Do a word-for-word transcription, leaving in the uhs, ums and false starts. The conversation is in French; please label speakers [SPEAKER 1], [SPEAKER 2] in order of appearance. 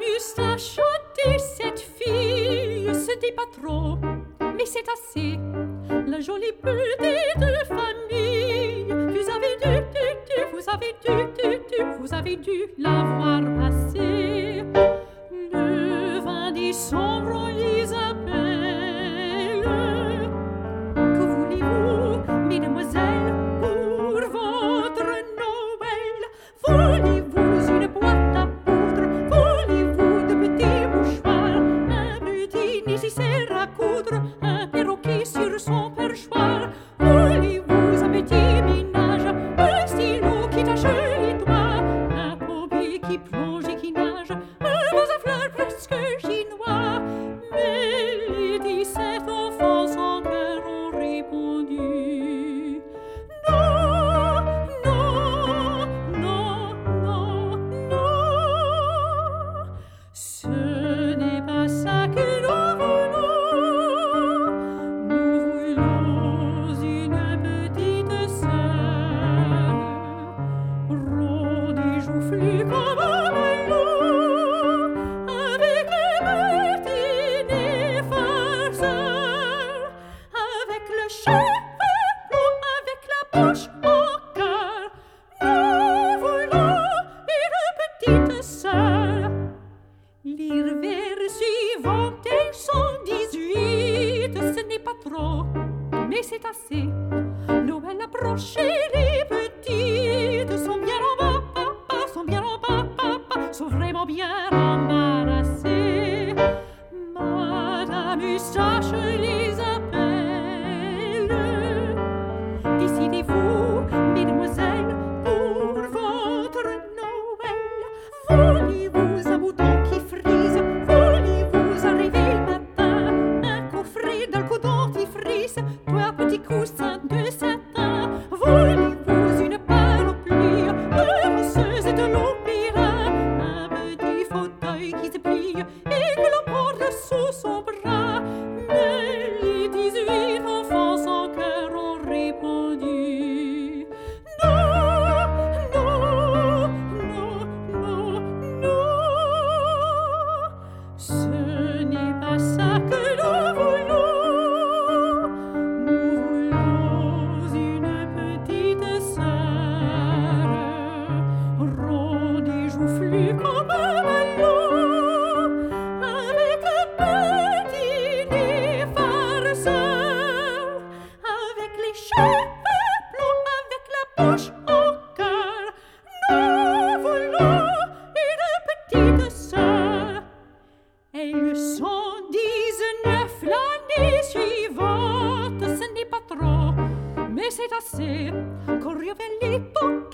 [SPEAKER 1] moustache de cette fille, ce n'est pas trop, mais c'est assez. La jolie petite de famille, vous avez dû, dû, dû, vous avez dû, dû, dû, vous avez dû la voir passer. Le vin décembre les appelle. Que voulez-vous, mesdemoiselles, pour votre Noël? Voulez-vous une boîte à poudre? Voulez-vous de petits mouchoirs? Un petit nécessaire à coudre? Un perroquet sur son perchoir? Voulez-vous un petit ménage? Un stylo qui tâche les doigts? Un pompier qui plonge et qui nage? Un vase à fleurs presque chinois? Mais les dix-sept enfants sans cœur ont répondu: non, non, non, non, non. Ce n'est pas ça que nous voulons. Nous voulons une petite sœur, ronde et joufflue comme un ballon, avec le petit nez farceur, avec le cheveu blond, avec la bouche en cœur. Nous voulons une petite sœur. Lire vers suivant et cent dix-huit, ce n'est pas trop, mais c'est assez. Noël approche et les petites sont bien en bas, papa, sont bien en bas, papa, sont vraiment bien embarrassées. Madame Eustache les appelle. Décidez-vous, mesdemoiselles, pour votre Noël. Voulez-vous un bouton qui frise? Voulez-vous un réveil matin? Un coffret d'alcool dentifrice? Trois petits coussins de satin? Voulez-vous une panoplie heureuse de l'opéra? Un petit fauteuil qui se plie et que l'on porte sous son bras? Mais les dix-huit enfants sans cœur ont répondu: non, non, non, non, non. Ce n'est pas ça que nous voulons. Nous voulons une petite sœur, ronde et joufflue comme un ballon, avec un petit nez farceur, avec les cheveux blonds, avec la bouche en cœur. Nous voulons une petite sœur. Elles sont dix-neuf l'année suivante, ce n'est pas trop, mais c'est assez. Corriere